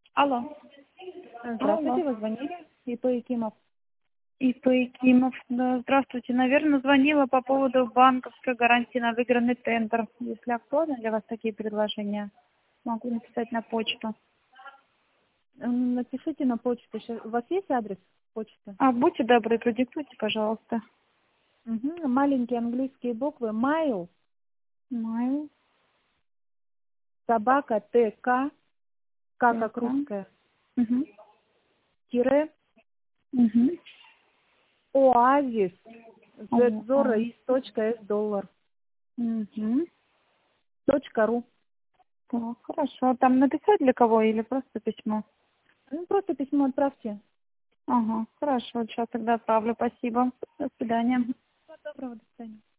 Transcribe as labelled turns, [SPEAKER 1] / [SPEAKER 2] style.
[SPEAKER 1] Алло.
[SPEAKER 2] Здравствуйте,
[SPEAKER 1] Алло.
[SPEAKER 2] вы звонили? ИП Якимов.
[SPEAKER 1] ИП Якимов. Да, здравствуйте. Наверное, звонила по поводу банковской гарантии на выигранный тендер. Если актуальны для вас такие предложения, могу написать на почту.
[SPEAKER 2] Напишите на почту. У вас есть адрес почты?
[SPEAKER 1] Будьте добры, продиктуйте, пожалуйста.
[SPEAKER 2] Угу. Маленькие английские буквы. Mail,
[SPEAKER 1] Mail.
[SPEAKER 2] собака, ТК, как
[SPEAKER 1] Так.
[SPEAKER 2] русская,
[SPEAKER 1] Угу.
[SPEAKER 2] тире,
[SPEAKER 1] Угу.
[SPEAKER 2] оазис,
[SPEAKER 1] О,
[SPEAKER 2] ззора из точка с доллар,
[SPEAKER 1] Угу.
[SPEAKER 2] точка ру.
[SPEAKER 1] Так, хорошо. Там написать для кого или просто письмо?
[SPEAKER 2] Просто письмо отправьте.
[SPEAKER 1] Ага, хорошо. Сейчас тогда отправлю. Спасибо. До свидания.
[SPEAKER 2] Всего доброго, до свидания.